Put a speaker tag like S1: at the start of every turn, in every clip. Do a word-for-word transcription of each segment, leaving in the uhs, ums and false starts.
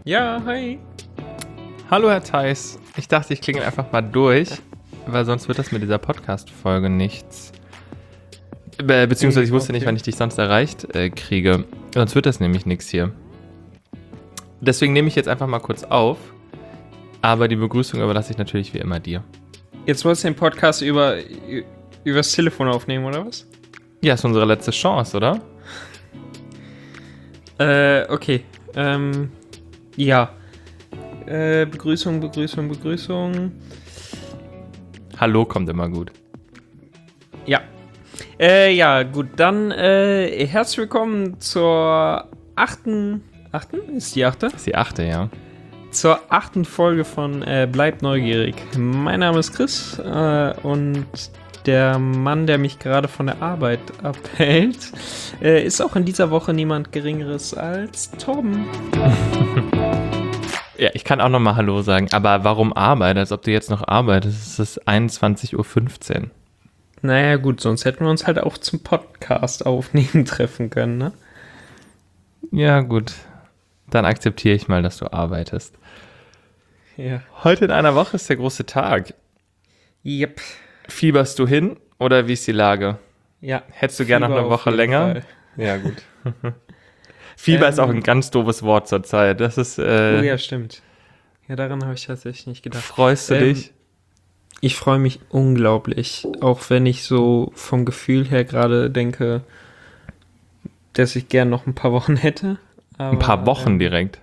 S1: Ja, hi.
S2: Hallo Herr Theis, ich dachte, ich klingel einfach mal durch, weil sonst wird das mit dieser Podcast-Folge nichts. Be- beziehungsweise ich wusste
S1: Okay.
S2: nicht, wann ich dich sonst erreicht äh, kriege. Sonst wird das nämlich nichts hier. Deswegen nehme ich jetzt einfach mal kurz auf, aber die Begrüßung überlasse ich natürlich wie immer dir.
S1: Jetzt wolltest du den Podcast über übers Telefon aufnehmen, oder was?
S2: Ja, ist unsere letzte Chance, oder?
S1: Äh, okay. Ähm, ja. Äh, Begrüßung, Begrüßung, Begrüßung.
S2: Hallo kommt immer gut.
S1: Ja. Äh, ja, gut, dann äh, herzlich willkommen zur achten. Achten? Ist die achte?
S2: Das ist die achte, ja.
S1: Zur achten Folge von äh, Bleibt neugierig. Mein Name ist Chris äh, und der Mann, der mich gerade von der Arbeit abhält, äh, ist auch in dieser Woche niemand Geringeres als Torben.
S2: Ja, ich kann auch nochmal Hallo sagen, aber warum Arbeit? Als ob du jetzt noch arbeitest. Es ist einundzwanzig Uhr fünfzehn.
S1: Naja gut, sonst hätten wir uns halt auch zum Podcast aufnehmen treffen können, ne?
S2: Ja, gut. Dann akzeptiere ich mal, dass du arbeitest.
S1: Ja.
S2: Heute in einer Woche ist der große Tag.
S1: Yep.
S2: Fieberst du hin oder wie ist die Lage?
S1: Ja.
S2: Hättest du gerne noch
S1: Fieber
S2: eine
S1: auf
S2: Woche
S1: jeden
S2: länger?
S1: Fall.
S2: Ja, gut. Fieber
S1: Ähm,
S2: ist auch ein ganz doofes Wort zur Zeit. Das ist, äh,
S1: Oh ja, stimmt. Ja, daran habe ich tatsächlich nicht gedacht.
S2: freust du
S1: Ähm,
S2: dich?
S1: Ich freue mich unglaublich, auch wenn ich so vom Gefühl her gerade denke, dass ich gern noch ein paar Wochen hätte. Aber,
S2: Ein paar Wochen
S1: ähm,
S2: direkt.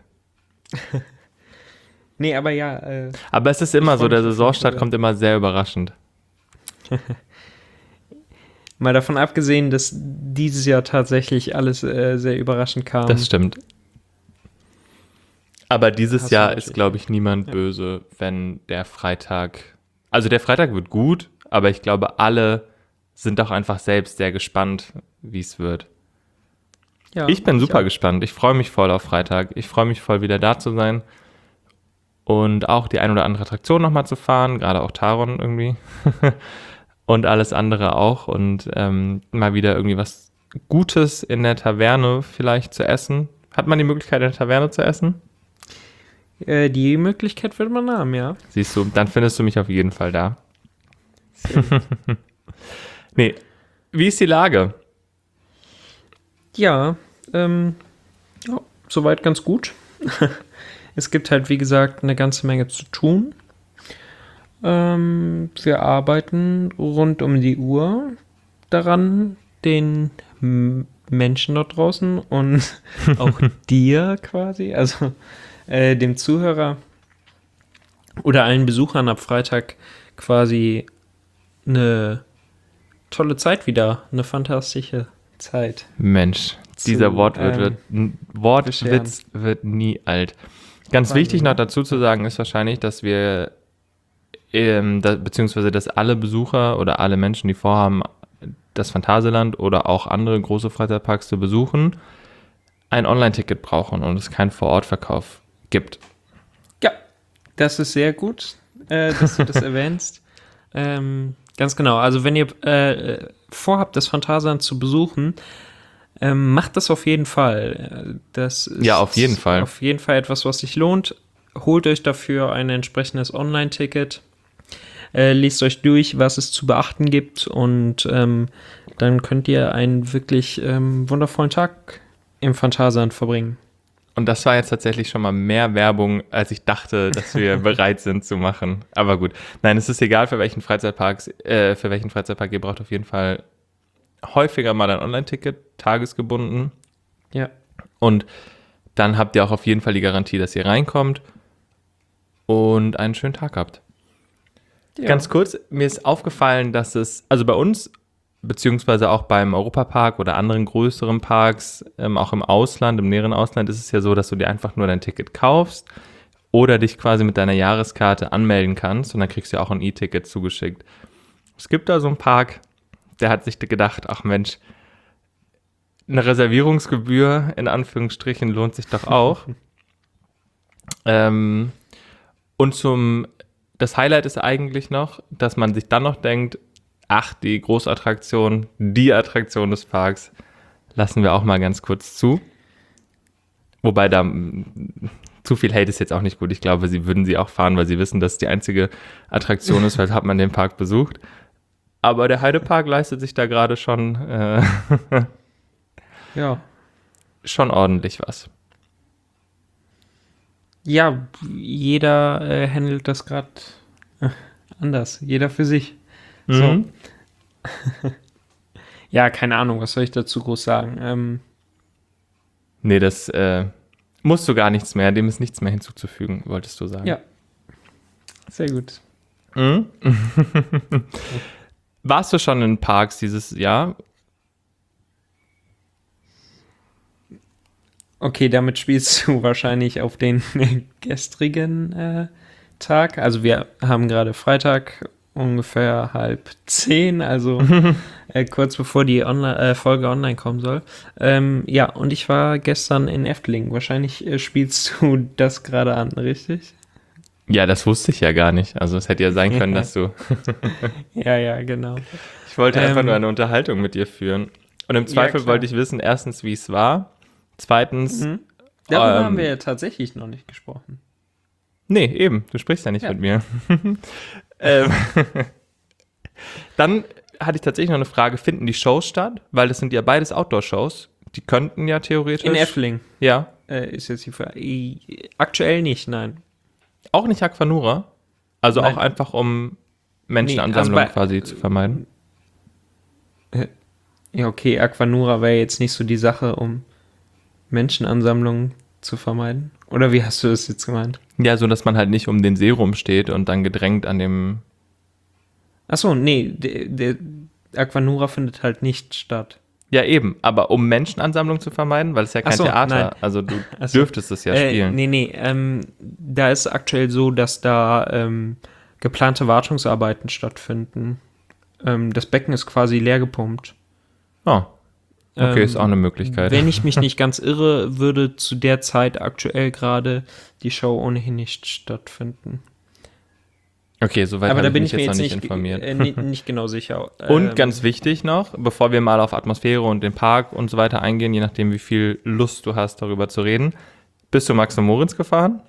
S1: Nee, aber ja, äh,
S2: Aber es ist immer
S1: ich
S2: so,
S1: freu
S2: der
S1: mich auf
S2: Saisonstart
S1: jeden Fall.
S2: kommt immer sehr überraschend.
S1: mal davon abgesehen, dass dieses Jahr tatsächlich alles äh, sehr überraschend kam.
S2: Das stimmt. Aber dieses
S1: Hast du
S2: Jahr
S1: natürlich
S2: ist, glaube ich, niemand
S1: Ja.
S2: böse, wenn der Freitag... Also der Freitag wird gut, aber ich glaube, alle sind auch einfach selbst sehr gespannt, wie es wird.
S1: Ja,
S2: Ich bin super
S1: auch.
S2: gespannt. Ich freue mich voll auf Freitag. Ich freue mich voll, wieder da zu sein. Und auch die ein oder andere Attraktion nochmal zu fahren. Gerade auch Taron irgendwie. Und alles andere auch. Und ähm, mal wieder irgendwie was Gutes in der Taverne vielleicht zu essen. Hat man die Möglichkeit, in der Taverne zu essen?
S1: Äh, die Möglichkeit wird man haben, ja.
S2: Siehst du, dann findest du mich auf jeden Fall da. Nee, wie ist die Lage?
S1: Ja, ähm, ja, soweit ganz gut. Es gibt halt, wie gesagt, eine ganze Menge zu tun. Ähm, wir arbeiten rund um die Uhr daran, den M- Menschen dort draußen und auch dir quasi, also äh, dem Zuhörer oder allen Besuchern ab Freitag quasi eine tolle Zeit wieder, eine fantastische Zeit.
S2: Mensch, dieser
S1: Zu,
S2: Wortwitz
S1: ähm,
S2: wird, n- Wortwitz wird nie alt. Ganz
S1: Wahnsinn,
S2: wichtig
S1: ne?
S2: noch dazu zu sagen ist wahrscheinlich, dass wir, ähm, da, beziehungsweise dass alle Besucher oder alle Menschen, die vorhaben, das Phantasialand oder auch andere große Freizeitparks zu besuchen, ein Online-Ticket brauchen und es keinen Vor-Ort-Verkauf gibt.
S1: Ja, das ist sehr gut, äh, dass du das erwähnst. Ähm, ganz genau. Also wenn ihr äh, vorhabt, das Phantasialand zu besuchen, ähm, macht das auf jeden Fall. Äh, Das ist
S2: Ja, auf jeden Fall.
S1: Auf jeden Fall etwas, was sich lohnt. Holt euch dafür ein entsprechendes Online-Ticket. Äh, lest euch durch, was es zu beachten gibt und ähm, dann könnt ihr einen wirklich ähm, wundervollen Tag im Phantasialand verbringen.
S2: Und das war jetzt tatsächlich schon mal mehr Werbung, als ich dachte, dass wir bereit sind zu machen. Aber gut. Nein, es ist egal, für welchen Freizeitparks, äh, für welchen Freizeitpark ihr braucht auf jeden Fall häufiger mal ein Online-Ticket, tagesgebunden.
S1: Ja.
S2: Und dann habt ihr auch auf jeden Fall die Garantie, dass ihr reinkommt und einen schönen Tag habt.
S1: ja.
S2: Ganz kurz, mir ist aufgefallen, dass es, also bei uns, beziehungsweise auch beim Europapark oder anderen größeren Parks, ähm, auch im Ausland, im näheren Ausland, ist es ja so, dass du dir einfach nur dein Ticket kaufst oder dich quasi mit deiner Jahreskarte anmelden kannst und dann kriegst du ja auch ein E-Ticket zugeschickt. Es gibt da so einen Park, der hat sich gedacht, ach Mensch, eine Reservierungsgebühr in Anführungsstrichen lohnt sich doch auch. ähm, und zum, das Highlight ist eigentlich noch, dass man sich dann noch denkt, ach, die Großattraktion, die Attraktion des Parks, lassen wir auch mal ganz kurz zu. Wobei da, zu viel Hate ist jetzt auch nicht gut. Ich glaube, sie würden sie auch fahren, weil sie wissen, dass es die einzige Attraktion ist, weshalb man den Park besucht. Aber der Heidepark leistet sich da gerade schon, äh,
S1: Ja.
S2: schon ordentlich was.
S1: Ja, jeder äh, handelt das gerade äh, anders. Jeder für sich. So.
S2: Mhm.
S1: Ja, keine Ahnung, was soll ich dazu groß sagen? Ähm,
S2: Nee, das äh, musst du gar nichts mehr, dem ist nichts mehr hinzuzufügen, wolltest du sagen.
S1: ja, sehr gut.
S2: Mhm. Warst du schon in Parks dieses Jahr?
S1: Okay, damit spielst du wahrscheinlich auf den gestrigen äh, Tag. Also wir haben gerade Freitag ungefähr halb zehn, also äh, kurz bevor die Onli- äh, Folge online kommen soll. Ähm, ja, und ich war gestern in Efteling. Wahrscheinlich äh, spielst du das gerade an, richtig?
S2: Ja, das wusste ich ja gar nicht. Also es hätte ja sein können, dass du...
S1: Ja, ja, genau.
S2: Ich wollte einfach
S1: Ähm,
S2: nur eine Unterhaltung mit dir führen. Und im Zweifel
S1: klar.
S2: wollte ich wissen, erstens, wie es war. Zweitens...
S1: Mhm. Darüber
S2: ähm,
S1: haben wir ja tatsächlich noch nicht gesprochen.
S2: Nee, eben. Du sprichst ja nicht
S1: Ja.
S2: mit mir. ähm, Dann hatte ich tatsächlich noch eine Frage. Finden die Shows statt? Weil das sind ja beides Outdoor-Shows. Die könnten ja theoretisch...
S1: In Efteling
S2: Ja.
S1: äh, ist jetzt die Frage. I- Aktuell nicht, nein.
S2: Auch nicht Aquanura? Also
S1: Nein.
S2: auch einfach, um Menschenansammlungen
S1: Nee, also bei-
S2: quasi zu vermeiden?
S1: Ja, okay, Aquanura wäre jetzt nicht so die Sache, um Menschenansammlungen zu vermeiden. Oder wie hast du das jetzt gemeint?
S2: Ja, so dass man halt nicht um den See rumsteht und dann gedrängt an dem...
S1: Achso, nee, der, der Aquanura findet halt nicht statt.
S2: Ja, eben. Aber um Menschenansammlungen zu vermeiden, weil es ja kein
S1: Ach so,
S2: Theater.
S1: nein.
S2: Also du
S1: Ach so.
S2: dürftest es ja
S1: Äh,
S2: spielen.
S1: nee, nee, ähm, da ist aktuell so, dass da ähm, geplante Wartungsarbeiten stattfinden. Ähm, das Becken ist quasi leer gepumpt.
S2: Oh, okay,
S1: Ähm,
S2: ist auch eine Möglichkeit.
S1: Wenn ich mich nicht ganz irre, würde zu der Zeit aktuell gerade die Show ohnehin nicht stattfinden.
S2: Okay, soweit
S1: Aber
S2: habe
S1: da
S2: ich
S1: bin
S2: mich
S1: ich mir
S2: jetzt noch
S1: jetzt
S2: nicht
S1: nicht,
S2: informiert.
S1: äh, ni- nicht genau sicher.
S2: Und
S1: Ähm,
S2: ganz wichtig noch, bevor wir mal auf Atmosphäre und den Park und so weiter eingehen, je nachdem, wie viel Lust du hast, darüber zu reden. Bist du Max und Moritz gefahren?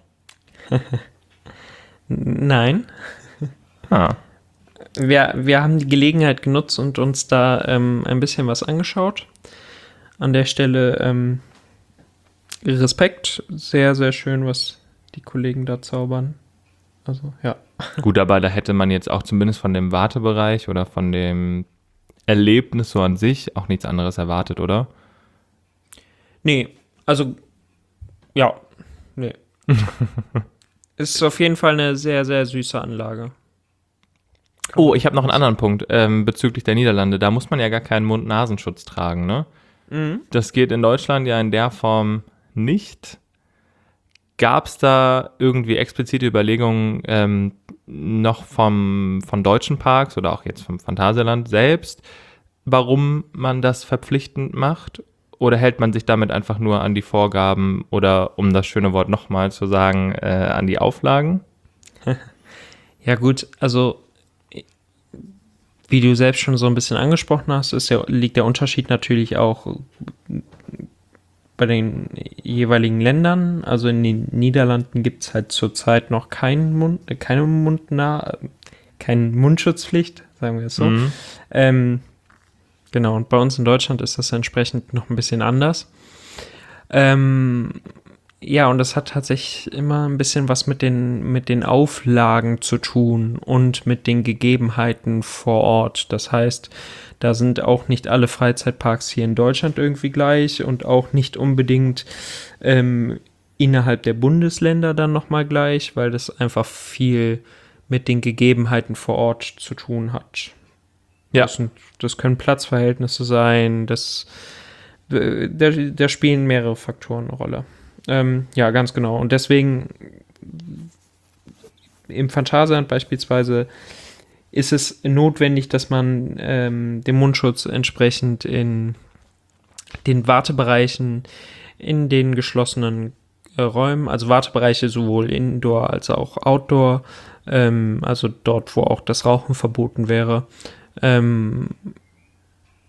S1: Nein.
S2: Ah,
S1: Wir, wir haben die Gelegenheit genutzt und uns da ähm, ein bisschen was angeschaut. An der Stelle ähm, Respekt. Sehr, sehr schön, was die Kollegen da zaubern. Also, ja.
S2: gut, aber da hätte man jetzt auch zumindest von dem Wartebereich oder von dem Erlebnis so an sich auch nichts anderes erwartet, oder?
S1: Nee, also, ja, nee. Ist auf jeden Fall eine sehr, sehr süße Anlage.
S2: Oh, ich habe noch einen anderen Punkt ähm, bezüglich der Niederlande. Da muss man ja gar keinen Mund-Nasenschutz tragen, ne?
S1: Mhm.
S2: Das geht in Deutschland ja in der Form nicht. Gab es da irgendwie explizite Überlegungen ähm, noch vom, von deutschen Parks oder auch jetzt vom Phantasialand selbst, warum man das verpflichtend macht? Oder hält man sich damit einfach nur an die Vorgaben oder, um das schöne Wort nochmal zu sagen, äh, an die Auflagen?
S1: Ja, gut, also wie du selbst schon so ein bisschen angesprochen hast, ist ja, liegt der Unterschied natürlich auch bei den jeweiligen Ländern. Also in den Niederlanden gibt es halt zurzeit noch keinen Mund, keine Mundnah, keine Mundschutzpflicht, sagen wir es so.
S2: Mhm.
S1: Ähm, genau, und bei uns in Deutschland ist das entsprechend noch ein bisschen anders. Ähm, ja, und das hat tatsächlich immer ein bisschen was mit den, mit den Auflagen zu tun und mit den Gegebenheiten vor Ort. Das heißt, da sind auch nicht alle Freizeitparks hier in Deutschland irgendwie gleich und auch nicht unbedingt ähm, innerhalb der Bundesländer dann nochmal gleich, weil das einfach viel mit den Gegebenheiten vor Ort zu tun hat.
S2: Ja.
S1: Das, sind, das können Platzverhältnisse sein, das, da, da spielen mehrere Faktoren eine Rolle. Ähm, ja, ganz genau. Und deswegen im Phantasialand beispielsweise ist es notwendig, dass man ähm, den Mundschutz entsprechend in den Wartebereichen, in den geschlossenen äh, Räumen, also Wartebereiche sowohl Indoor als auch Outdoor, ähm, also dort, wo auch das Rauchen verboten wäre, ähm,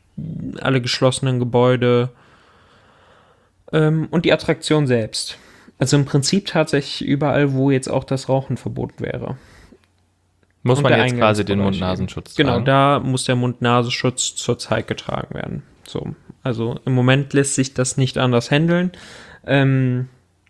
S1: alle geschlossenen Gebäude, ähm, und die Attraktion selbst. Also im Prinzip tatsächlich überall, wo jetzt auch das Rauchen verboten wäre.
S2: Muss
S1: Und
S2: man
S1: der
S2: jetzt quasi den
S1: Eingangsbereich
S2: Mund-Nasenschutz
S1: Genau,
S2: tragen?
S1: da muss der Mund-Nasenschutz zurzeit getragen werden. So, also im Moment lässt sich das nicht anders handeln. Ähm,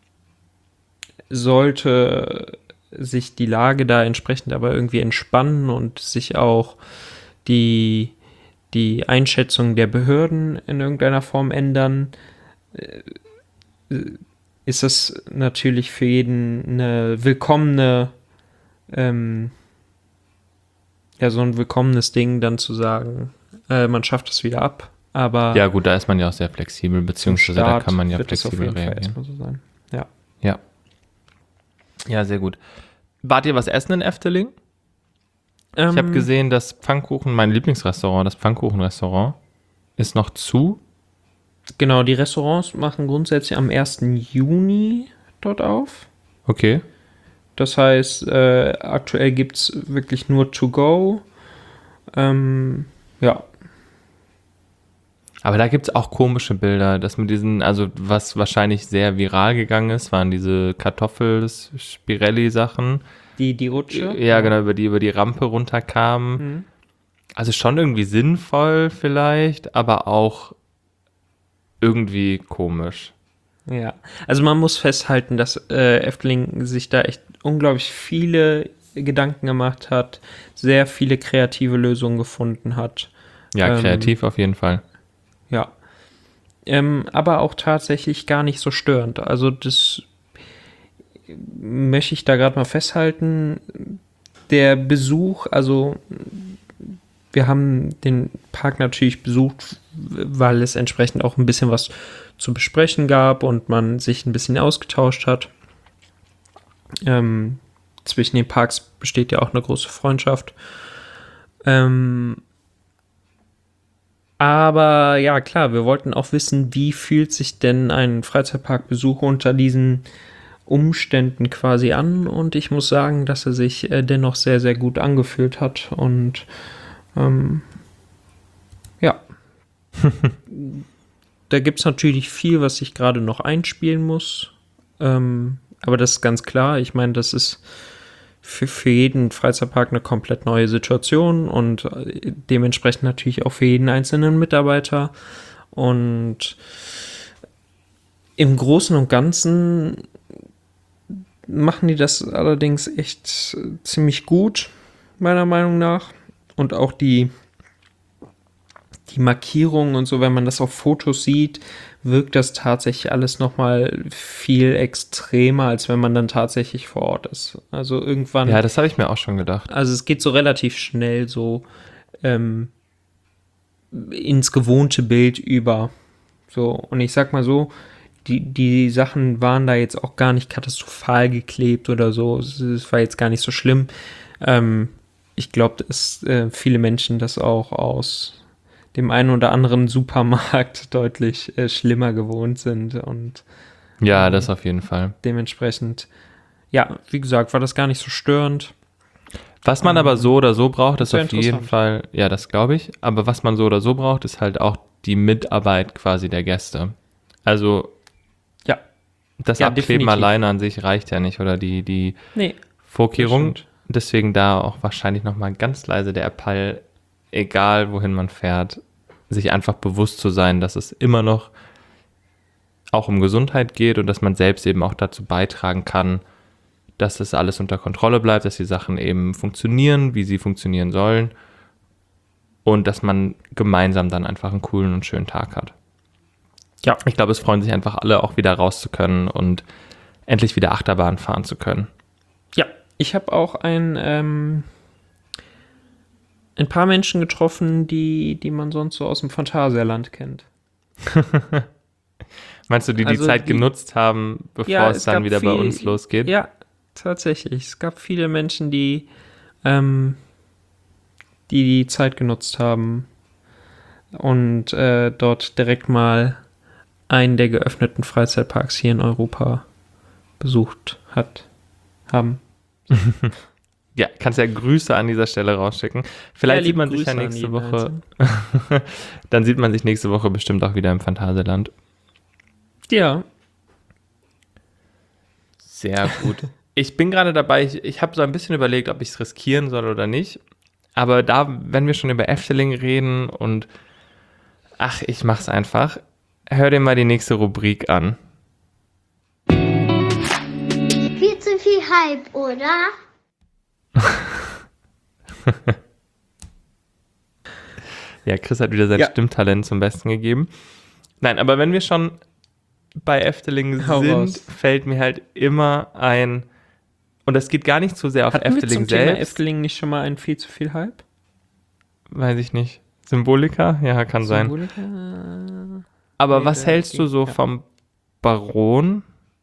S1: sollte sich die Lage da entsprechend aber irgendwie entspannen und sich auch die, die Einschätzung der Behörden in irgendeiner Form ändern, äh, ist das natürlich für jeden eine willkommene, ähm, ja, so ein willkommenes Ding, dann zu sagen, äh, man schafft es wieder ab. Aber
S2: Ja, gut, da ist man ja auch sehr flexibel,
S1: zum
S2: beziehungsweise da
S1: Start
S2: kann man ja
S1: wird das auf
S2: flexibel
S1: jeden Fall
S2: reagieren.
S1: erstmal so sein. Ja.
S2: Ja. Ja, sehr gut. Wart ihr was essen in Efteling? Ich habe
S1: Ähm,
S2: gesehen, das Pfannkuchen, mein Lieblingsrestaurant, das Pfannkuchenrestaurant, ist noch zu.
S1: Genau, die Restaurants machen grundsätzlich am ersten Juni dort auf.
S2: Okay.
S1: Das heißt, äh, aktuell gibt es wirklich nur To Go. Ähm, ja,
S2: Aber da gibt es auch komische Bilder. Das mit diesen, also was wahrscheinlich sehr viral gegangen ist, waren diese Kartoffel-Spirelli-Sachen.
S1: die, die Rutsche.
S2: Ja, genau, über die über die Rampe runterkamen.
S1: Mhm.
S2: Also schon irgendwie sinnvoll vielleicht, aber auch irgendwie komisch.
S1: Ja, also man muss festhalten, dass äh, Efteling sich da echt unglaublich viele Gedanken gemacht hat, sehr viele kreative Lösungen gefunden hat.
S2: Ja,
S1: Ähm,
S2: kreativ auf jeden Fall.
S1: Ja. Ähm, aber auch tatsächlich gar nicht so störend. Also das möchte ich da gerade mal festhalten. Der Besuch, also wir haben den Park natürlich besucht, weil es entsprechend auch ein bisschen was zu besprechen gab und man sich ein bisschen ausgetauscht hat. Ähm, zwischen den Parks besteht ja auch eine große Freundschaft. Ähm, aber ja, klar, wir wollten auch wissen, wie fühlt sich denn ein Freizeitparkbesuch unter diesen Umständen quasi an, und ich muss sagen, dass er sich äh, dennoch sehr, sehr gut angefühlt hat und ähm, ja. Da gibt es natürlich viel, was ich gerade noch einspielen muss, ähm, aber das ist ganz klar. Ich meine, das ist für, für jeden Freizeitpark eine komplett neue Situation und äh, dementsprechend natürlich auch für jeden einzelnen Mitarbeiter, und im Großen und Ganzen machen die das allerdings echt ziemlich gut, meiner Meinung nach. Und auch die, die Markierungen und so, wenn man das auf Fotos sieht, wirkt das tatsächlich alles nochmal viel extremer, als wenn man dann tatsächlich vor Ort ist. Also irgendwann.
S2: Ja, das habe ich mir auch schon gedacht.
S1: Also es geht so relativ schnell so ähm, ins gewohnte Bild über. So, und ich sag mal so, die, die Sachen waren da jetzt auch gar nicht katastrophal geklebt oder so. Es, es war jetzt gar nicht so schlimm. Ähm, ich glaube, dass äh, viele Menschen das auch aus dem einen oder anderen Supermarkt deutlich äh, schlimmer gewohnt sind. Und
S2: Ja, das auf jeden Fall.
S1: dementsprechend, ja, wie gesagt, war das gar nicht so störend.
S2: Was man
S1: Ähm,
S2: aber so oder so braucht, ist
S1: sehr
S2: auf jeden
S1: interessant.
S2: Fall, ja, das glaube ich, aber was man so oder so braucht, ist halt auch die Mitarbeit quasi der Gäste. Also
S1: Ja,
S2: das
S1: Ja,
S2: Abkleben
S1: definitiv.
S2: alleine an sich reicht ja nicht, oder die, die
S1: nee,
S2: Vorkehrung.
S1: das stimmt.
S2: Deswegen da auch wahrscheinlich nochmal ganz leise der Appell, egal wohin man fährt, sich einfach bewusst zu sein, dass es immer noch auch um Gesundheit geht und dass man selbst eben auch dazu beitragen kann, dass das alles unter Kontrolle bleibt, dass die Sachen eben funktionieren, wie sie funktionieren sollen, und dass man gemeinsam dann einfach einen coolen und schönen Tag hat.
S1: Ja.
S2: Ich glaube, es freuen sich einfach alle, auch wieder raus zu können und endlich wieder Achterbahn fahren zu können.
S1: Ja, ich habe auch ein, ähm, ein paar Menschen getroffen, die, die man sonst so aus dem Phantasialand kennt.
S2: Meinst du, die die
S1: Also
S2: Zeit
S1: die-
S2: genutzt haben, bevor
S1: Ja,
S2: es
S1: es
S2: dann
S1: gab
S2: wieder bei
S1: viel-
S2: uns losgeht?
S1: Ja, tatsächlich. Es gab viele Menschen, die ähm, die, die Zeit genutzt haben und äh, dort direkt mal einen der geöffneten Freizeitparks hier in Europa besucht hat, haben.
S2: Ja, kannst ja Grüße an dieser Stelle rausschicken. Vielleicht
S1: Ja,
S2: sieht
S1: liebe
S2: man sich
S1: Grüße
S2: ja
S1: an
S2: nächste
S1: jeden
S2: Woche.
S1: Einzelnen.
S2: Dann sieht man sich nächste Woche bestimmt auch wieder im Phantasialand.
S1: Ja,
S2: Sehr gut. Ich bin gerade dabei, ich, ich habe so ein bisschen überlegt, ob ich es riskieren soll oder nicht. Aber da, wenn wir schon über Efteling reden und ach, ich mach's einfach. Hör dir mal die nächste Rubrik an.
S3: Viel zu viel Hype, oder?
S2: Ja, Chris hat wieder sein
S1: Ja.
S2: Stimmtalent zum Besten gegeben. Nein, aber wenn wir schon bei Efteling
S1: Hau
S2: sind,
S1: raus.
S2: fällt mir halt immer ein, und das geht gar nicht so sehr auf
S1: Hatten wir
S2: Efteling
S1: zum Thema
S2: selbst.
S1: Efteling nicht schon mal ein viel zu viel Hype?
S2: Weiß ich nicht. Symbolika? Ja, kann sein.
S1: Symbolika?
S2: Aber
S1: Nee,
S2: was
S1: der
S2: hältst du
S1: ging-
S2: so
S1: ja.
S2: vom Baron?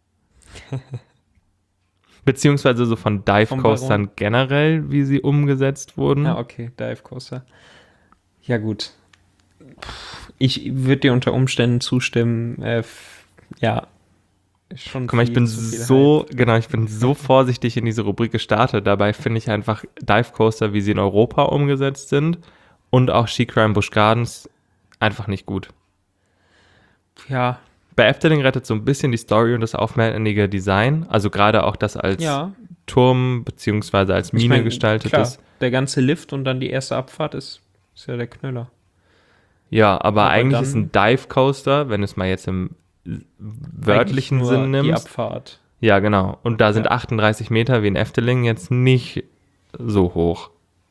S2: Beziehungsweise so von Dive
S1: Vom
S2: Coastern
S1: Baron.
S2: generell, wie sie umgesetzt wurden?
S1: Ja, okay, Dive Coaster. Ja, gut. Ich würde dir unter Umständen zustimmen. Äh, f- ja, ist schon.
S2: Guck mal, ich
S1: viel
S2: bin
S1: zu viel
S2: so,
S1: Hype.
S2: genau, ich bin so vorsichtig in diese Rubrik gestartet. Dabei finde ich einfach Dive Coaster, wie sie in Europa umgesetzt sind, und auch SheiKra in Busch Gardens einfach nicht gut.
S1: Ja,
S2: Bei Efteling rettet so ein bisschen die Story und das aufwendige Design, also gerade auch das als
S1: ja.
S2: Turm beziehungsweise als Mine
S1: Ich mein,
S2: gestaltet
S1: klar,
S2: ist.
S1: der ganze Lift und dann die erste Abfahrt ist, ist ja der Knüller.
S2: Ja, aber,
S1: Aber
S2: eigentlich
S1: dann-
S2: ist ein Dive Coaster, wenn du es mal jetzt im wörtlichen
S1: Eigentlich nur
S2: Sinn
S1: die
S2: nimmst.
S1: Abfahrt.
S2: Ja, genau. Und da sind
S1: Ja.
S2: achtunddreißig Meter wie in Efteling jetzt nicht so hoch.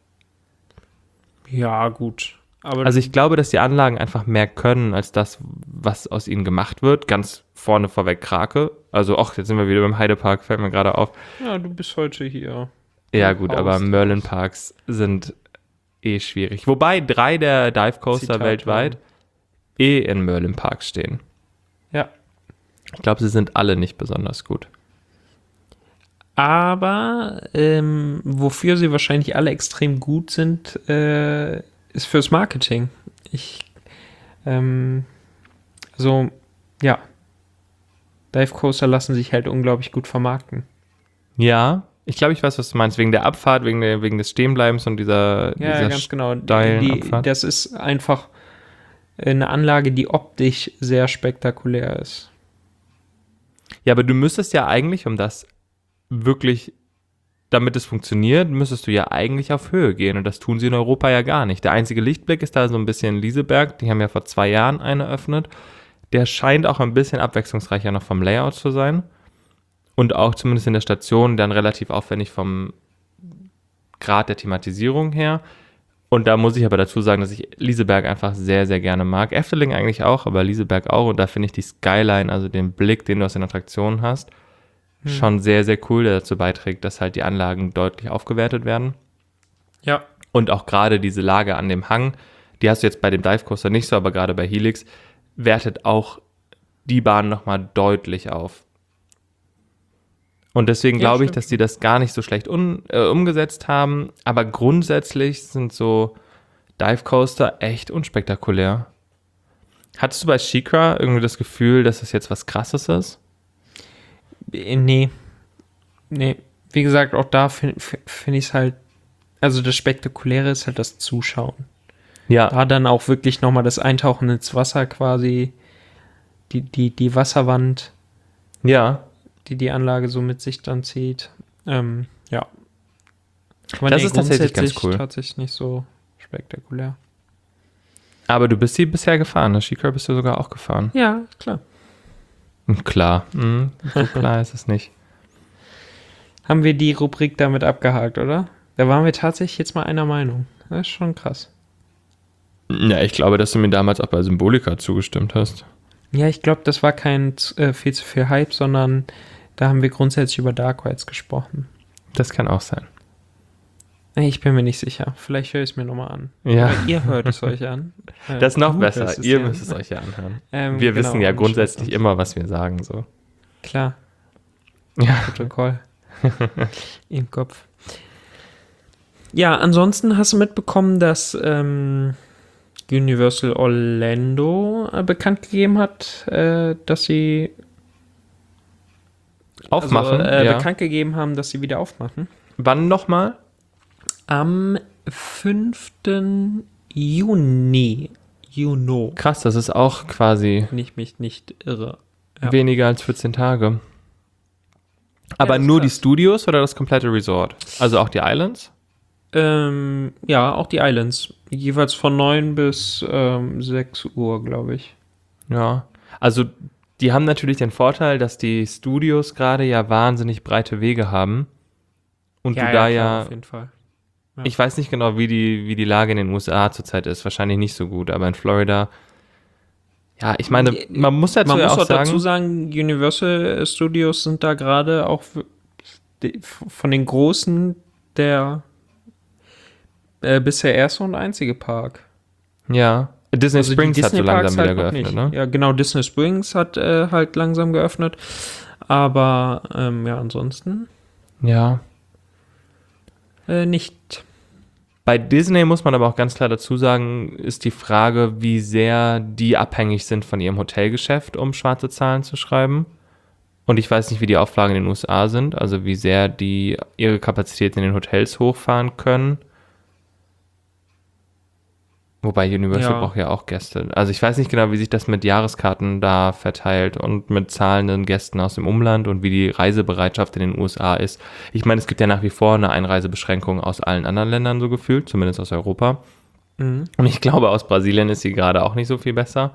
S1: Ja, gut. Aber
S2: Also ich glaube, dass die Anlagen einfach mehr können als das, was aus ihnen gemacht wird. Ganz vorne vorweg Krake. Also, ach, jetzt sind wir wieder beim Heidepark, fällt mir gerade auf.
S1: ja, du bist heute hier.
S2: Ja
S1: Du
S2: gut,
S1: haust
S2: aber
S1: raus.
S2: Merlin-Parks sind eh schwierig. Wobei drei der Dive Coaster
S1: Zitat
S2: weltweit eh in Merlin-Parks stehen.
S1: Ja.
S2: Ich glaube, sie sind alle nicht besonders gut.
S1: Aber ähm, wofür sie wahrscheinlich alle extrem gut sind, äh, ist fürs Marketing. Ich, ähm, also, ja. Dive Coaster lassen sich halt unglaublich gut vermarkten.
S2: Ja, ich glaube, ich weiß, was du meinst. Wegen der Abfahrt, wegen, der, wegen des Stehenbleibens und dieser,
S1: Ja,
S2: dieser
S1: ganz genau.
S2: steilen
S1: Die,
S2: Abfahrt.
S1: das ist einfach eine Anlage, die optisch sehr spektakulär ist.
S2: Ja, aber du müsstest ja eigentlich, um das wirklich, damit es funktioniert, müsstest du ja eigentlich auf Höhe gehen. Und das tun sie in Europa ja gar nicht. Der einzige Lichtblick ist da so ein bisschen Lieseberg. Die haben ja vor zwei Jahren einen eröffnet. Der scheint auch ein bisschen abwechslungsreicher noch vom Layout zu sein. Und auch zumindest in der Station dann relativ aufwendig vom Grad der Thematisierung her. Und da muss ich aber dazu sagen, dass ich Lieseberg einfach sehr, sehr gerne mag. Efteling eigentlich auch, aber Lieseberg auch. Und da finde ich die Skyline, also den Blick, den du aus den Attraktionen hast,
S1: Hm.
S2: schon sehr, sehr cool, der dazu beiträgt, dass halt die Anlagen deutlich aufgewertet werden.
S1: Ja.
S2: Und auch gerade diese Lage an dem Hang, die hast du jetzt bei dem Dive Coaster nicht so, aber gerade bei Helix, wertet auch die Bahn nochmal deutlich auf. Und deswegen
S1: Ja,
S2: glaube ich,
S1: stimmt.
S2: dass die das gar nicht so schlecht un, äh, umgesetzt haben. Aber grundsätzlich sind so Dive Coaster echt unspektakulär. Hattest du bei SheiKra irgendwie das Gefühl, dass das jetzt was Krasses ist?
S1: Äh, Nee. Nee. Wie gesagt, auch da finde find ich es halt, also das Spektakuläre ist halt das Zuschauen.
S2: Ja,
S1: Da dann auch wirklich nochmal das Eintauchen ins Wasser quasi, die, die, die Wasserwand,
S2: ja.
S1: die die Anlage so mit sich dann zieht. Ähm, ja. Aber
S2: Das ist tatsächlich ganz
S1: grundsätzlich
S2: cool.
S1: Tatsächlich nicht so spektakulär.
S2: Aber du bist sie bisher gefahren, ne? SheiKra bist du sogar auch gefahren.
S1: Ja, klar.
S2: Hm, Klar, mhm. so klar ist es nicht.
S1: Haben wir die Rubrik damit abgehakt, oder? Da waren wir tatsächlich jetzt mal einer Meinung. Das ist schon krass.
S2: Ja, ich glaube, dass du mir damals auch bei Symbolika zugestimmt hast.
S1: Ja, ich glaube, das war kein äh, viel zu viel Hype, sondern da haben wir grundsätzlich über Dark Rides gesprochen.
S2: Das kann auch sein.
S1: Nee, Ich bin mir nicht sicher. Vielleicht höre ich es mir nochmal an.
S2: Ja.
S1: Oder ihr hört es euch an. Äh,
S2: Das ist noch
S1: du
S2: besser.
S1: hörst es
S2: Ihr
S1: dir
S2: müsst es
S1: an.
S2: euch ja anhören.
S1: Ähm,
S2: Wir
S1: genau,
S2: wissen ja
S1: und
S2: grundsätzlich
S1: schreibt uns.
S2: immer, was wir sagen. So.
S1: Klar,
S2: Ja.
S1: Protokoll. Im Kopf. Ja, ansonsten hast du mitbekommen, dass ähm, Universal Orlando äh, bekannt gegeben hat, äh, dass sie
S2: Aufmachen.
S1: also, äh,
S2: ja.
S1: bekannt gegeben haben, dass sie wieder aufmachen.
S2: Wann nochmal?
S1: Am fünften Juni. Juno.
S2: Krass, das ist auch quasi
S1: Wenn ich mich nicht irre. Ja.
S2: weniger als vierzehn Tage. Aber
S1: das ist
S2: nur die
S1: krass.
S2: Studios oder das komplette Resort? Also auch die Islands?
S1: Ähm, ja, auch die Islands. Jeweils von neun bis ähm, sechs Uhr, glaube ich.
S2: Ja. Also die haben natürlich den Vorteil, dass die Studios gerade ja wahnsinnig breite Wege haben. Und du da
S1: klar,
S2: ja,
S1: auf jeden Fall. Ja.
S2: ich weiß nicht genau, wie die, wie die Lage in den U S A zurzeit ist. Wahrscheinlich nicht so gut, aber in Florida, ja, ich meine, man muss dazu
S1: Man
S2: ja
S1: muss
S2: auch
S1: auch
S2: sagen,
S1: dazu sagen, Universal Studios sind da gerade auch f- die- von den großen der äh, bisher erste und einzige Park.
S2: ja, Disney
S1: Also die
S2: Springs hat so
S1: Disney-Parks
S2: langsam wieder
S1: halt noch
S2: geöffnet,
S1: nicht.
S2: ne?
S1: Ja, genau, Disney Springs hat äh, halt langsam geöffnet. Aber ähm, ja, ansonsten
S2: Ja.
S1: äh, nicht.
S2: Bei Disney muss man aber auch ganz klar dazu sagen, ist die Frage, wie sehr die abhängig sind von ihrem Hotelgeschäft, um schwarze Zahlen zu schreiben. Und ich weiß nicht, wie die Auflagen in den U S A sind, also wie sehr die ihre Kapazität in den Hotels hochfahren können. Wobei Universal
S1: Ja.
S2: braucht ja auch Gäste. Also ich weiß nicht genau, wie sich das mit Jahreskarten da verteilt und mit zahlenden Gästen aus dem Umland und wie die Reisebereitschaft in den U S A ist. Ich meine, es gibt ja nach wie vor eine Einreisebeschränkung aus allen anderen Ländern so gefühlt, zumindest aus Europa.
S1: Mhm.
S2: Und ich glaube, aus Brasilien ist sie gerade auch nicht so viel besser.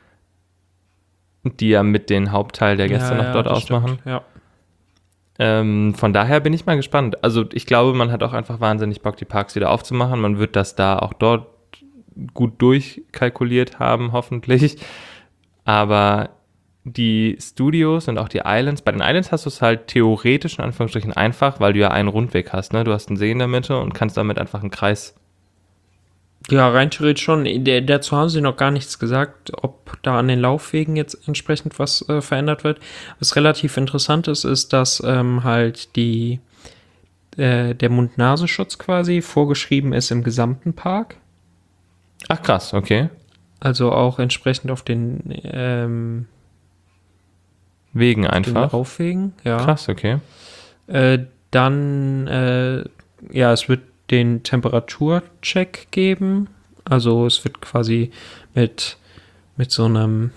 S2: Die ja mit den Hauptteil der Gäste
S1: Ja,
S2: noch
S1: ja,
S2: dort
S1: das
S2: ausmachen.
S1: stimmt, Ja.
S2: Ähm, von daher bin ich mal gespannt. Also ich glaube, man hat auch einfach wahnsinnig Bock, die Parks wieder aufzumachen. Man wird das da auch dort gut durchkalkuliert haben, hoffentlich. Aber die Studios und auch die Islands, bei den Islands hast du es halt theoretisch in Anführungsstrichen einfach, weil du ja einen Rundweg hast, ne? Du hast einen See in der Mitte und kannst damit einfach einen Kreis.
S1: Ja, rein theoretisch schon. Der, dazu haben sie noch gar nichts gesagt, ob da an den Laufwegen jetzt entsprechend was äh, verändert wird. Was relativ interessant ist, ist, dass ähm, halt die äh, der Mund-Nasenschutz quasi vorgeschrieben ist im gesamten Park.
S2: Ach krass, okay.
S1: Also auch entsprechend auf den, ähm,
S2: Wegen
S1: den
S2: einfach.
S1: Laufwegen. Ja.
S2: Krass, okay.
S1: Äh, dann, äh, ja, es wird den Temperaturcheck geben. Also es wird quasi mit, mit so einem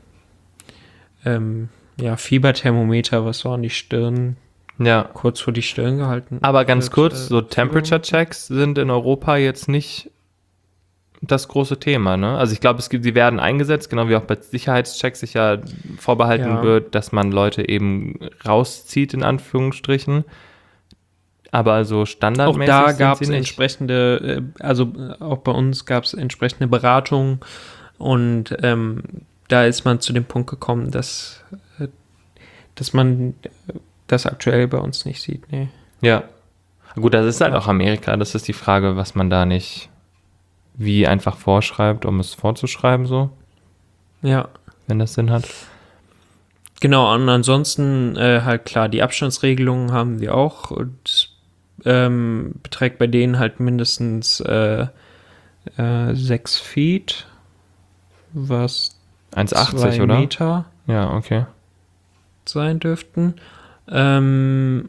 S1: ähm, ja, Fieberthermometer, was so an die Stirn,
S2: Ja.
S1: kurz vor die Stirn gehalten
S2: Aber ganz
S1: wird,
S2: kurz,
S1: äh,
S2: so Temperature-Checks sind in Europa jetzt nicht das große Thema, ne? Also ich glaube, es gibt, die werden eingesetzt, genau wie auch bei Sicherheitschecks sich ja vorbehalten
S1: Ja.
S2: wird, dass man Leute eben rauszieht, in Anführungsstrichen. Aber so
S1: Auch
S2: standardmäßig
S1: da
S2: sind
S1: gab
S2: sie
S1: es
S2: nicht.
S1: entsprechende, äh, also äh, auch bei uns gab es entsprechende Beratung und ähm, da ist man zu dem Punkt gekommen, dass, äh, dass man äh, das aktuell bei uns nicht sieht. Nee.
S2: Ja. Gut, das ist halt
S1: Ja.
S2: auch Amerika. Das ist die Frage, was man da nicht wie einfach vorschreibt, um es vorzuschreiben, so,
S1: Ja,
S2: wenn das Sinn hat.
S1: genau. Und ansonsten äh, halt klar, die Abstandsregelungen haben wir auch und ähm, beträgt bei denen halt mindestens äh, äh, sechs Feet, was
S2: eins Komma achtzig,
S1: zwei
S2: oder?
S1: Meter
S2: Ja, okay.
S1: sein dürften. Ähm,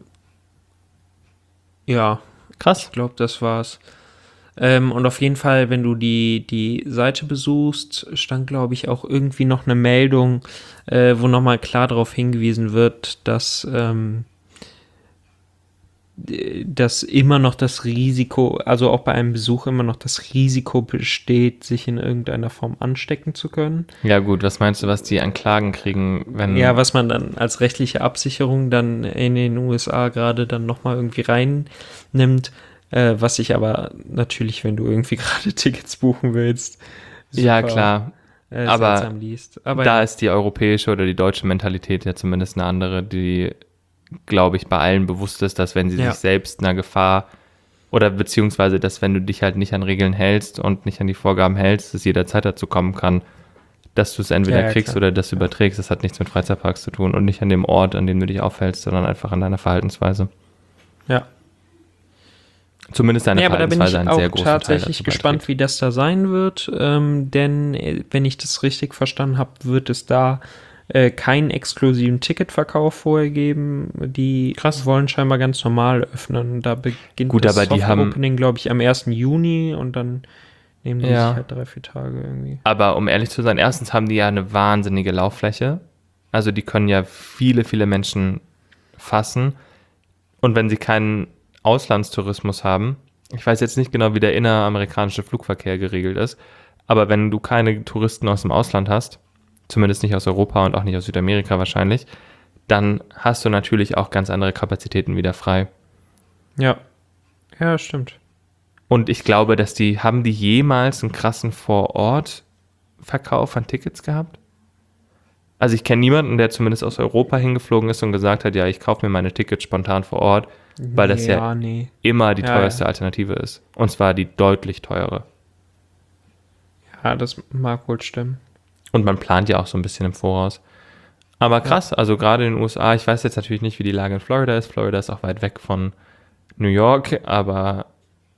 S1: ja,
S2: Krass.
S1: ich glaube, das war's. Ähm, und auf jeden Fall, wenn du die, die Seite besuchst, stand, glaube ich, auch irgendwie noch eine Meldung, äh, wo nochmal klar darauf hingewiesen wird, dass, ähm, d- dass immer noch das Risiko, also auch bei einem Besuch immer noch das Risiko besteht, sich in irgendeiner Form anstecken zu können.
S2: Ja gut, was meinst du, was die an Klagen kriegen, wenn...
S1: Ja, was man dann als rechtliche Absicherung dann in den U S A gerade dann nochmal irgendwie reinnimmt, äh, was sich aber natürlich, wenn du irgendwie gerade Tickets buchen willst,
S2: Ja,
S1: super,
S2: klar.
S1: äh,
S2: aber
S1: seltsam liest. Aber
S2: da
S1: ja,
S2: ist die europäische oder die deutsche Mentalität ja zumindest eine andere, die, glaube ich, bei allen bewusst ist, dass wenn sie
S1: Ja.
S2: sich selbst einer Gefahr oder beziehungsweise, dass wenn du dich halt nicht an Regeln hältst und nicht an die Vorgaben hältst, es jederzeit dazu kommen kann, dass du es entweder
S1: Ja, ja,
S2: kriegst
S1: klar.
S2: oder das überträgst. Das hat nichts mit Freizeitparks zu tun und nicht an dem Ort, an dem du dich aufhältst, sondern einfach an deiner Verhaltensweise.
S1: ja.
S2: Zumindest deine
S1: Ja, aber da bin
S2: Verhaltensweise
S1: ich
S2: einen sehr
S1: auch
S2: großen Teil
S1: tatsächlich
S2: dazu
S1: gespannt,
S2: beiträgt.
S1: wie das da sein wird, ähm, denn äh, wenn ich das richtig verstanden habe, wird es da äh, keinen exklusiven Ticketverkauf vorher geben. Die
S2: Krass.
S1: wollen scheinbar ganz normal öffnen. Da beginnt
S2: Gut,
S1: das
S2: aber die haben-
S1: Soft-Opening, glaube ich, am ersten Juni und dann nehmen die
S2: Ja.
S1: sich halt drei, vier Tage irgendwie.
S2: Aber um ehrlich zu sein, erstens haben die ja eine wahnsinnige Lauffläche. Also die können ja viele, viele Menschen fassen. Und wenn sie keinen Auslandstourismus haben, ich weiß jetzt nicht genau, wie der inneramerikanische Flugverkehr geregelt ist, aber wenn du keine Touristen aus dem Ausland hast, zumindest nicht aus Europa und auch nicht aus Südamerika wahrscheinlich, dann hast du natürlich auch ganz andere Kapazitäten wieder frei.
S1: Ja. Ja, stimmt.
S2: Und ich glaube, dass die, haben die jemals einen krassen Vor-Ort-Verkauf an Tickets gehabt? Also ich kenne niemanden, der zumindest aus Europa hingeflogen ist und gesagt hat, ja, ich kaufe mir meine Tickets spontan vor Ort, weil das ja,
S1: ja nee.
S2: immer die
S1: Ja,
S2: teuerste
S1: ja.
S2: Alternative ist. Und zwar die deutlich teure.
S1: Ja, das mag wohl stimmen.
S2: Und man plant ja auch so ein bisschen im Voraus. Aber krass, also gerade in den U S A, ich weiß jetzt natürlich nicht, wie die Lage in Florida ist. Florida ist auch weit weg von New York, aber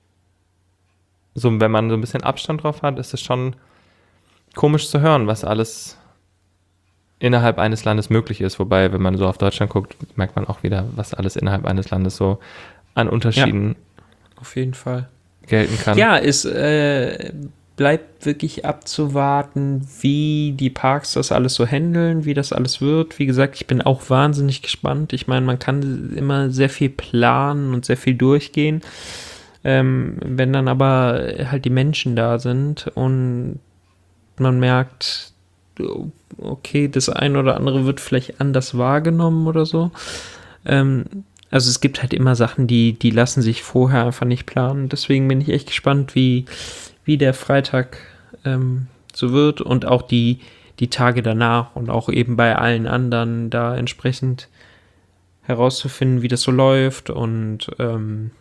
S2: so, wenn man so ein bisschen Abstand drauf hat, ist es schon komisch zu hören, was alles innerhalb eines Landes möglich ist. Wobei, wenn man so auf Deutschland guckt, merkt man auch wieder, was alles innerhalb eines Landes so an Unterschieden
S1: Auf jeden Fall.
S2: gelten kann.
S1: Ja, es äh, bleibt wirklich abzuwarten, wie die Parks das alles so handeln, wie das alles wird. Wie gesagt, ich bin auch wahnsinnig gespannt. Ich meine, man kann immer sehr viel planen und sehr viel durchgehen. Ähm, wenn dann aber halt die Menschen da sind und man merkt, okay, das eine oder andere wird vielleicht anders wahrgenommen oder so. Ähm, also es gibt halt immer Sachen, die, die lassen sich vorher einfach nicht planen. Deswegen bin ich echt gespannt, wie, wie der Freitag ähm, so wird und auch die, die Tage danach und auch eben bei allen anderen da entsprechend herauszufinden, wie das so läuft und ähm,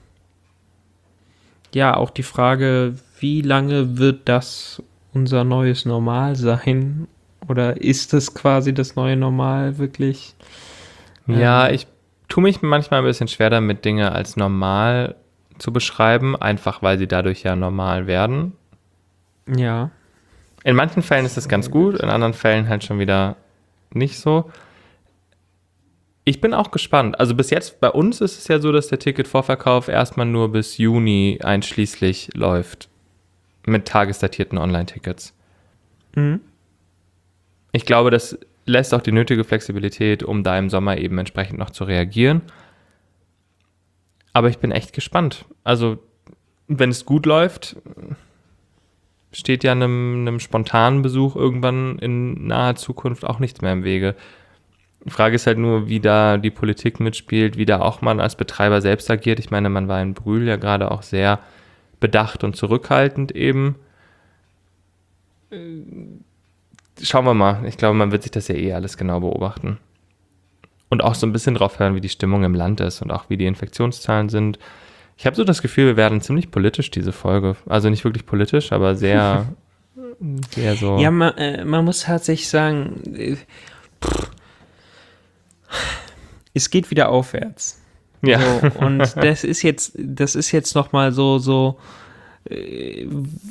S1: ja, auch die Frage, wie lange wird das unser neues Normal sein? Oder ist das quasi das neue Normal wirklich?
S2: Ja,
S1: Ähm,
S2: ich tue mich manchmal ein bisschen schwer damit, Dinge als normal zu beschreiben, einfach weil sie dadurch ja normal werden.
S1: Ja.
S2: In manchen Fällen ist das ganz gut, in anderen Fällen halt schon wieder nicht so. Ich bin auch gespannt. Also bis jetzt, bei uns ist es ja so, dass der Ticketvorverkauf erstmal nur bis Juni einschließlich läuft. Mit tagesdatierten Online-Tickets.
S1: Mhm.
S2: Ich glaube, das lässt auch die nötige Flexibilität, um da im Sommer eben entsprechend noch zu reagieren. Aber ich bin echt gespannt. Also, wenn es gut läuft, steht ja einem, einem spontanen Besuch irgendwann in naher Zukunft auch nichts mehr im Wege. Die Frage ist halt nur, wie da die Politik mitspielt, wie da auch man als Betreiber selbst agiert. Ich meine, man war in Brühl ja gerade auch sehr bedacht und zurückhaltend eben. Schauen wir mal. Ich glaube, man wird sich das ja eh alles genau beobachten. Und auch so ein bisschen drauf hören, wie die Stimmung im Land ist und auch wie die Infektionszahlen sind. Ich habe so das Gefühl, wir werden ziemlich politisch, diese Folge. Also nicht wirklich politisch, aber sehr, sehr so.
S1: Ja, man, äh, man muss tatsächlich sagen, äh, pff, es geht wieder aufwärts.
S2: Ja.
S1: So, und das ist jetzt, das ist jetzt nochmal so, so äh,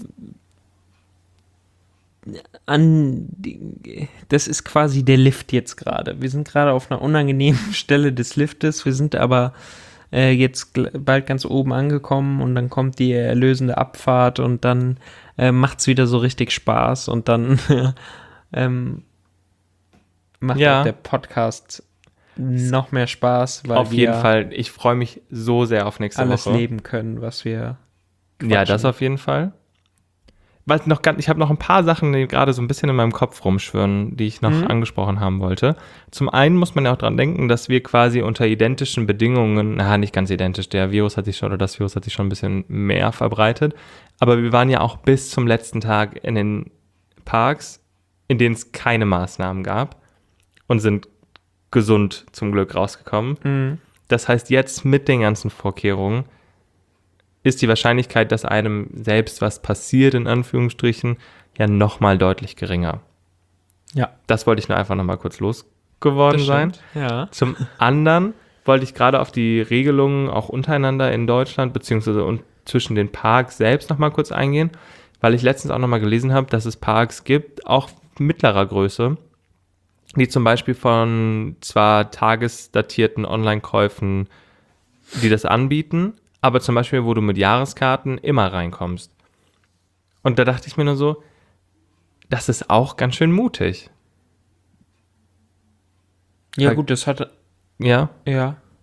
S1: an die, das ist quasi der Lift jetzt gerade. Wir sind gerade auf einer unangenehmen Stelle des Liftes, wir sind aber äh, jetzt gl- bald ganz oben angekommen und dann kommt die erlösende Abfahrt und dann äh, macht es wieder so richtig Spaß und dann ähm, macht
S2: Ja.
S1: auch der Podcast noch mehr Spaß, weil
S2: Auf
S1: wir
S2: jeden Fall. Ich freue mich so sehr auf nächste
S1: alles
S2: Woche.
S1: leben können, was wir
S2: Ja,
S1: quatschen.
S2: das auf jeden Fall. Was noch ganz, ich habe noch ein paar Sachen, die gerade so ein bisschen in meinem Kopf rumschwirren, die ich noch
S1: Mhm.
S2: angesprochen haben wollte. Zum einen muss man ja auch dran denken, dass wir quasi unter identischen Bedingungen, na, nicht ganz identisch, der Virus hat sich schon, oder das Virus hat sich schon ein bisschen mehr verbreitet, aber wir waren ja auch bis zum letzten Tag in den Parks, in denen es keine Maßnahmen gab und sind gesund zum Glück rausgekommen.
S1: Mhm.
S2: Das heißt, jetzt mit den ganzen Vorkehrungen ist die Wahrscheinlichkeit, dass einem selbst was passiert, in Anführungsstrichen, ja nochmal deutlich geringer.
S1: Ja.
S2: Das wollte ich nur einfach nochmal kurz losgeworden
S1: Das
S2: sein.
S1: stimmt. Ja.
S2: Zum anderen wollte ich gerade auf die Regelungen auch untereinander in Deutschland, beziehungsweise und zwischen den Parks selbst nochmal kurz eingehen, weil ich letztens auch nochmal gelesen habe, dass es Parks gibt, auch mittlerer Größe, die zum Beispiel von zwar tagesdatierten Online-Käufen, die das anbieten, aber zum Beispiel, wo du mit Jahreskarten immer reinkommst. Und da dachte ich mir nur so, das ist auch ganz schön mutig.
S1: Ja,
S2: Weil-
S1: gut, das hat,
S2: Ja,
S1: ja.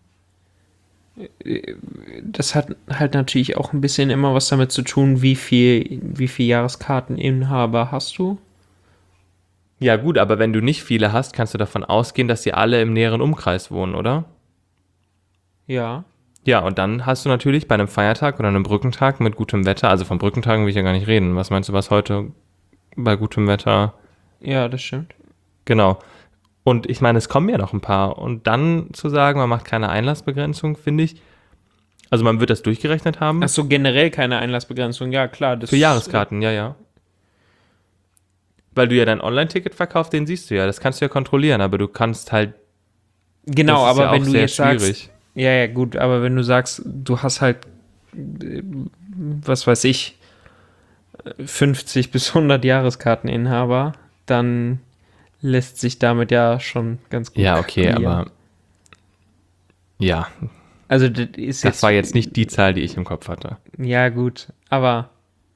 S1: das hat halt natürlich auch ein bisschen immer was damit zu tun, wie viel, wie viel Jahreskarteninhaber hast du?
S2: Ja gut, aber wenn du nicht viele hast, kannst du davon ausgehen, dass sie alle im näheren Umkreis wohnen, oder?
S1: Ja.
S2: Ja, und dann hast du natürlich bei einem Feiertag oder einem Brückentag mit gutem Wetter, also von Brückentagen will ich ja gar nicht reden. Was meinst du, was heute bei gutem Wetter?
S1: Ja, das stimmt.
S2: Genau. Und ich meine, es kommen ja noch ein paar. Und dann zu sagen, man macht keine Einlassbegrenzung, finde ich, also man wird das durchgerechnet haben.
S1: Ach so, generell keine Einlassbegrenzung, ja klar. Das
S2: Für Jahreskarten, ja, ja. Weil du ja dein Online-Ticket verkaufst, den siehst du ja. Das kannst du ja kontrollieren, aber du kannst halt.
S1: Genau,
S2: das ist
S1: aber
S2: ja
S1: wenn
S2: auch
S1: du
S2: sehr
S1: jetzt
S2: schwierig.
S1: sagst. Ja, ja, gut, aber wenn du sagst, du hast halt, äh, was weiß ich, fünfzig bis hundert Jahreskarteninhaber, dann lässt sich damit ja schon ganz gut
S2: Ja, okay,
S1: kalkulieren.
S2: aber. Ja,
S1: Also das ist
S2: das
S1: jetzt,
S2: war jetzt nicht die Zahl, die ich im Kopf hatte.
S1: Ja, gut, aber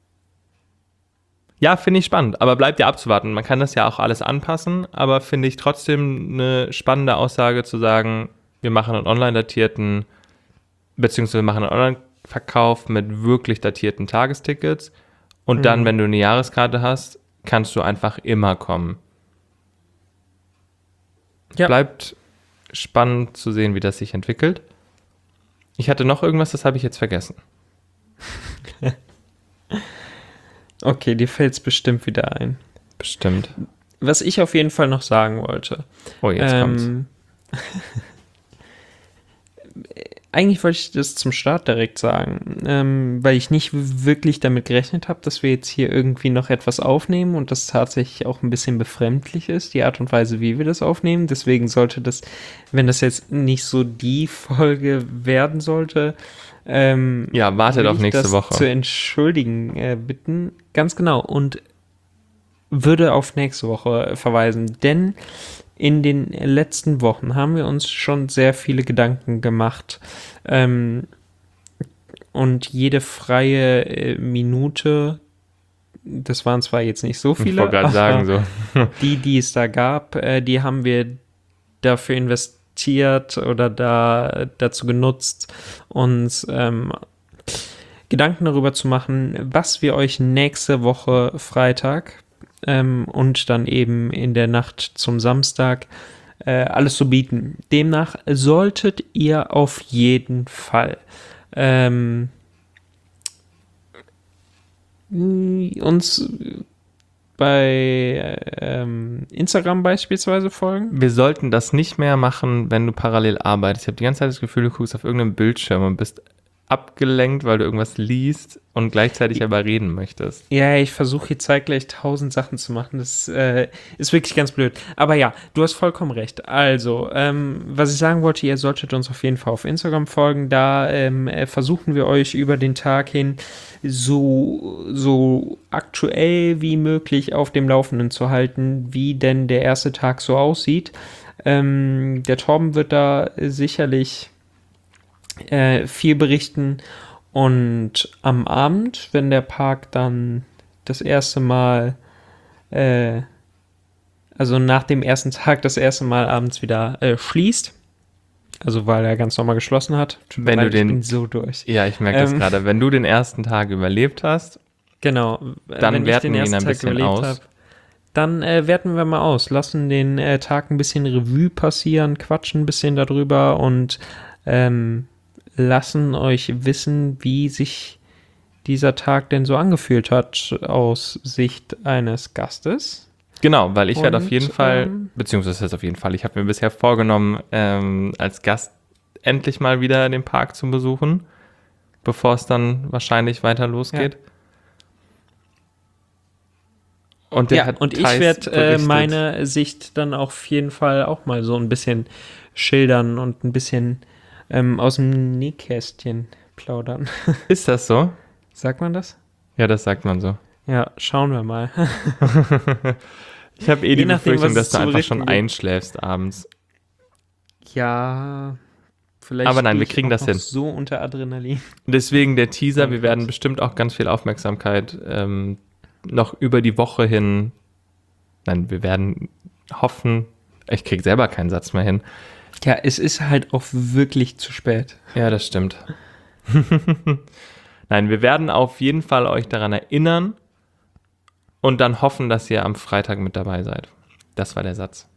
S2: Ja, finde ich spannend, aber bleibt ja abzuwarten. Man kann das ja auch alles anpassen, aber finde ich trotzdem eine spannende Aussage zu sagen, wir machen einen online datierten, beziehungsweise wir machen einen Online-Verkauf mit wirklich datierten Tagestickets und dann,
S1: Mhm.
S2: wenn du eine Jahreskarte hast, kannst du einfach immer kommen.
S1: Ja.
S2: Bleibt spannend zu sehen, wie das sich entwickelt. Ich hatte noch irgendwas, das habe ich jetzt vergessen.
S1: okay, dir fällt es bestimmt wieder ein.
S2: Bestimmt.
S1: Was ich auf jeden Fall noch sagen wollte.
S2: Oh, jetzt kommt's.
S1: ähm, Eigentlich wollte ich das zum Start direkt sagen, ähm, weil ich nicht wirklich damit gerechnet habe, dass wir jetzt hier irgendwie noch etwas aufnehmen und das tatsächlich auch ein bisschen befremdlich ist, die Art und Weise, wie wir das aufnehmen. Deswegen sollte das, wenn das jetzt nicht so die Folge werden sollte, ähm,
S2: Ja, wartet
S1: will
S2: auf
S1: ich
S2: nächste
S1: das
S2: Woche.
S1: zu entschuldigen äh, bitten. Ganz genau. Und würde auf nächste Woche verweisen, denn in den letzten Wochen haben wir uns schon sehr viele Gedanken gemacht ähm, und jede freie äh, Minute, das waren zwar jetzt nicht so
S2: Ich
S1: viele,
S2: wollte gerade
S1: aber
S2: sagen, so.
S1: die, die es da gab, äh, die haben wir dafür investiert oder da dazu genutzt, uns ähm, Gedanken darüber zu machen, was wir euch nächste Woche Freitag ähm, und dann eben in der Nacht zum Samstag äh, alles so bieten. Demnach solltet ihr auf jeden Fall ähm, uns bei ähm, Instagram beispielsweise folgen.
S2: Wir sollten das nicht mehr machen, wenn du parallel arbeitest. Ich habe die ganze Zeit das Gefühl, du guckst auf irgendeinem Bildschirm und bist abgelenkt, weil du irgendwas liest und gleichzeitig aber reden möchtest.
S1: Ja, ich versuche hier zeitgleich tausend Sachen zu machen. Das äh, ist wirklich ganz blöd. Aber ja, du hast vollkommen recht. Also, ähm, was ich sagen wollte, ihr solltet uns auf jeden Fall auf Instagram folgen. Da ähm, äh, versuchen wir euch über den Tag hin so, so aktuell wie möglich auf dem Laufenden zu halten, wie denn der erste Tag so aussieht. Ähm, der Torben wird da sicherlich äh, viel berichten. Und am Abend, wenn der Park dann das erste Mal, äh, also nach dem ersten Tag das erste Mal abends wieder äh, schließt, also weil er ganz normal geschlossen hat. Tut mir
S2: Wenn du
S1: leid,
S2: den-
S1: ich bin so durch.
S2: Ja, ich merke das
S1: Ähm.
S2: gerade. Wenn du den ersten Tag überlebt hast,
S1: Genau. äh,
S2: Dann
S1: wenn ich
S2: werten
S1: den
S2: wir ihn
S1: ersten
S2: ein
S1: Tag
S2: bisschen
S1: überlebt
S2: aus.
S1: hab, dann äh, werten wir mal aus, lassen den äh, Tag ein bisschen Revue passieren, quatschen ein bisschen darüber und ähm, lassen euch wissen, wie sich dieser Tag denn so angefühlt hat aus Sicht eines Gastes.
S2: genau, weil ich werde auf
S1: Und,
S2: jeden Fall,
S1: ähm,
S2: beziehungsweise das heißt auf jeden Fall, ich habe mir bisher vorgenommen, ähm, als Gast endlich mal wieder den Park zu besuchen, bevor es dann wahrscheinlich weiter losgeht. Und der
S1: Ja,
S2: hat
S1: und ich
S2: Thais
S1: werde äh,
S2: berichtet.
S1: meine Sicht dann auf jeden Fall auch mal so ein bisschen schildern und ein bisschen ähm, aus dem Nähkästchen plaudern.
S2: Ist das so?
S1: Sagt man das?
S2: Ja, das sagt man so.
S1: Ja, schauen wir mal.
S2: Ich habe eh
S1: Je
S2: die
S1: nachdem,
S2: Befürchtung,
S1: was
S2: dass
S1: es
S2: du
S1: zu
S2: einfach schon
S1: berichten gibt.
S2: einschläfst abends.
S1: Ja, vielleicht
S2: Aber nein,
S1: stehe
S2: wir
S1: ich
S2: kriegen
S1: auch
S2: das
S1: noch
S2: hin.
S1: so unter Adrenalin.
S2: Deswegen der Teaser, wir
S1: Danke.
S2: werden bestimmt auch ganz viel Aufmerksamkeit ähm, noch über die Woche hin, nein, wir werden hoffen, ich kriege selber keinen Satz mehr hin,
S1: Ja, es ist halt auch wirklich zu spät.
S2: Ja, das stimmt. Nein, wir werden auf jeden Fall euch daran erinnern und dann hoffen, dass ihr am Freitag mit dabei seid. Das war der Satz.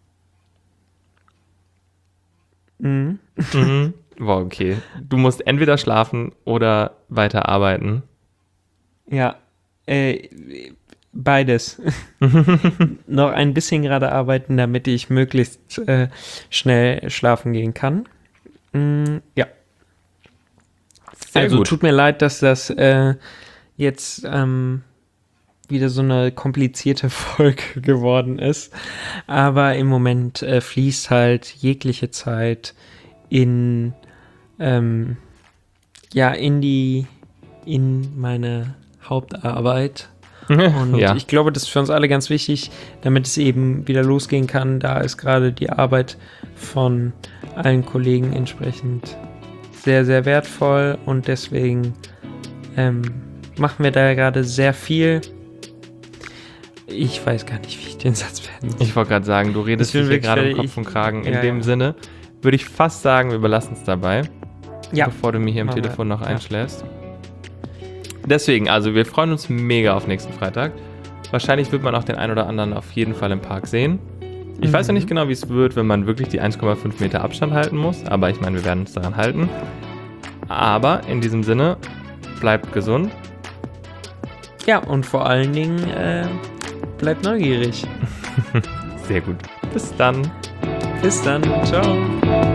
S1: Mhm.
S2: Mhm. Wow, okay. Du musst entweder schlafen oder weiter arbeiten.
S1: Ja, äh, beides. Noch ein bisschen gerade arbeiten, damit ich möglichst äh, schnell schlafen gehen kann. Mm, ja.
S2: Sehr
S1: also
S2: gut.
S1: tut mir leid, dass das äh, jetzt ähm, wieder so eine komplizierte Folge geworden ist. Aber im Moment äh, fließt halt jegliche Zeit in ähm, ja in die in meine Hauptarbeit. Und
S2: ja.
S1: ich glaube, das ist für uns alle ganz wichtig, damit es eben wieder losgehen kann. Da ist gerade die Arbeit von allen Kollegen entsprechend sehr, sehr wertvoll und deswegen ähm, machen wir da gerade sehr viel. Ich weiß gar nicht, wie ich den Satz beenden soll.
S2: Ich wollte gerade sagen, du redest
S1: Ich bin
S2: dich hier
S1: wirklich
S2: gerade um
S1: fertig.
S2: Kopf und Kragen. In
S1: Ja,
S2: dem
S1: ja.
S2: Sinne würde ich fast sagen, wir überlassen es dabei,
S1: Ja,
S2: bevor du mir hier am
S1: machen wir.
S2: Telefon noch
S1: Ja.
S2: einschläfst. Deswegen, also wir freuen uns mega auf nächsten Freitag. Wahrscheinlich wird man auch den einen oder anderen auf jeden Fall im Park sehen. Ich
S1: Mhm.
S2: weiß noch nicht genau, wie es wird, wenn man wirklich die eins Komma fünf Meter Abstand halten muss, aber ich meine, wir werden uns daran halten. Aber in diesem Sinne, bleibt gesund.
S1: ja, und vor allen Dingen äh, bleibt neugierig.
S2: Sehr gut. Bis dann.
S1: Bis dann. Ciao.